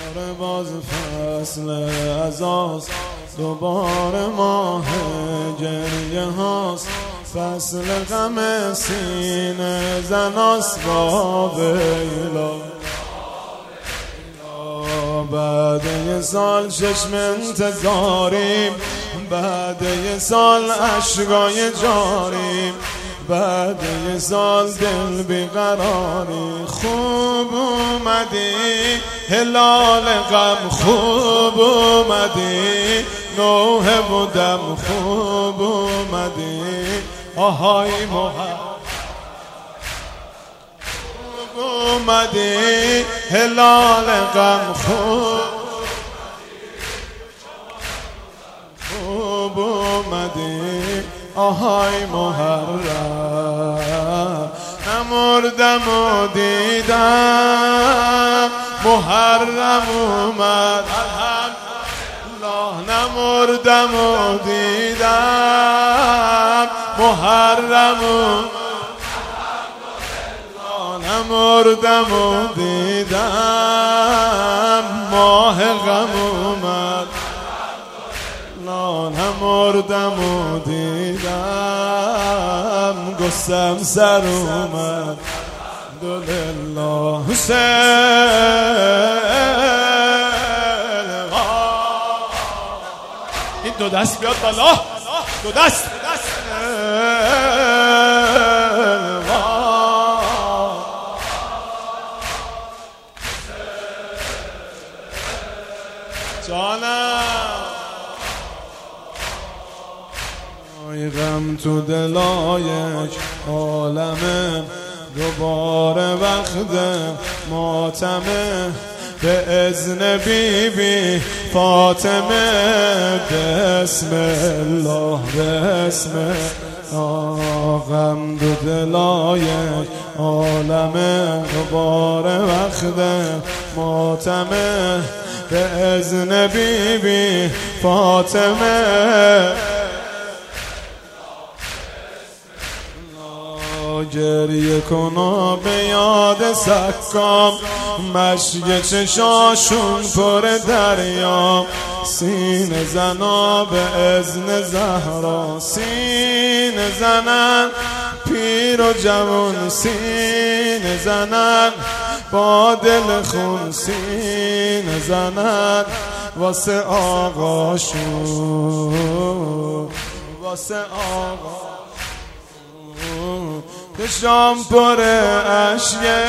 باز فصل ازاست، دوباره ماه گریه هاست، فصل غم سینه زناست با ویلا. بعد یه سال چشم انتظاریم، بعد یه سال عشقای جاریم، بعد یه سال دل بیقراری. خوب اومدی هلال غم، خوب اومدی نوحه بودم، خوب اومدی آهای محب، خوب اومدی هلال غم، خوب اومدی آهای محرم. نمردم و دیدم محرم اومد، الحمدلله. نمردم و دیدم محرم اومد، نمردم و دیدم ماه غم اومد، نمردم و دیدم گستم سر اومد. الحمدلله. حسین این دو دست بیاد بالا، دو دست جانم. غم تو دلایش عالمه، دوباره وقت ماتمه، به اذن بیبی فاطمه. بسم الله بسم الله. غم تو دلایش عالمه، دوباره وقت ماتمه، به اذن بیبی فاطمه. گریه کنا به یاد سکام، مشک چشاشون پر دریا، سینه زنا به اذن زهرا، سینه زنن پیر و جوان، سینه زنن با دل خون، سینه زنن واسه آقاشون، واسه آقا. چشام پر اشکه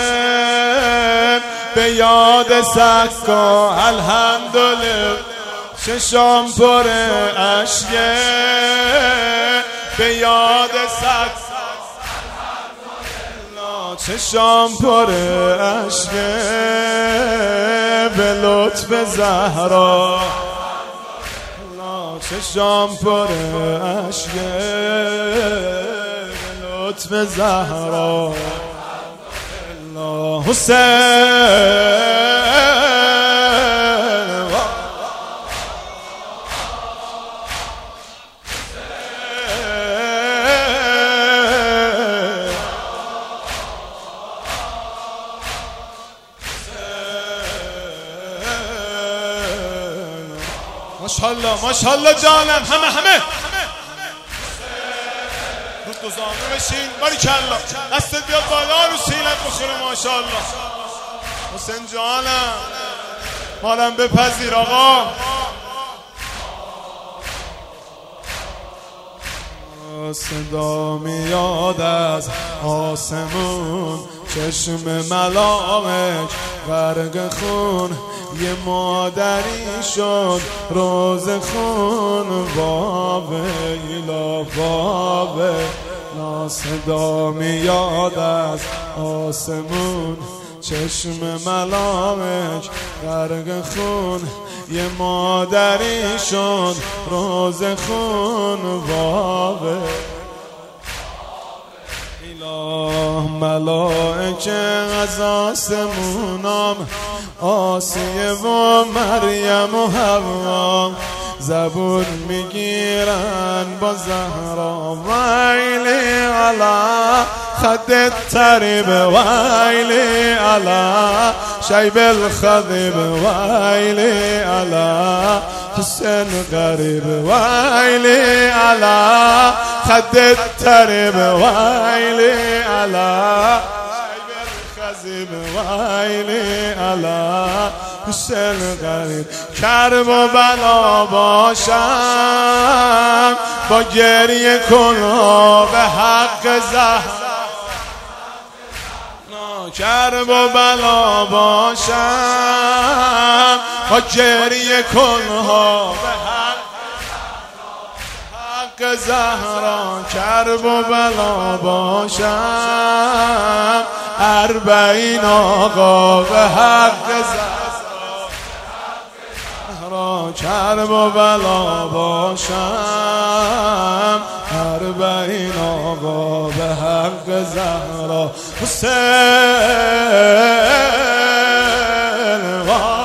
به یاد سکا، الحمدلله. چشام پر اشکه به یاد سکا، الحمدلله. چشام پر اشکه به لطف زهرا، چشام پر اشکه لطف زهرا. الله حسین ماشاءالله ماشاءالله جانم. همه تو زانو بشین. باریکالله. دستت بیاد بالا رو سینت بخوره. ماشاءالله حسین جانم. مالم بپذیر آقا. صدا میاد از آسمون، چشم ملامک غرق خون، یه مادری شد روز خون. ویلا صدا میاد از آسمون، چشم ملامک غرق خون، یه مادری شد روز خون. ملائکه از آسمونام، آسیه و مریم و حوا، زبون میگیرن با زهرا ویلی علا خد تریب ویلی علا شیب الخضب ویلی علا حسن غریب ویلی علا خد تریب ویلی علا ویلی علا حسین غریب کرب و بلا باشم با گریه کنها به حق زهرا کرب و بلا باشم با گریه کنها به حق زهرا کرب و بلا باشم اربعین آقا به حق زهرا کرب و بلا باشم اربعین آقا به حق زهرا حسین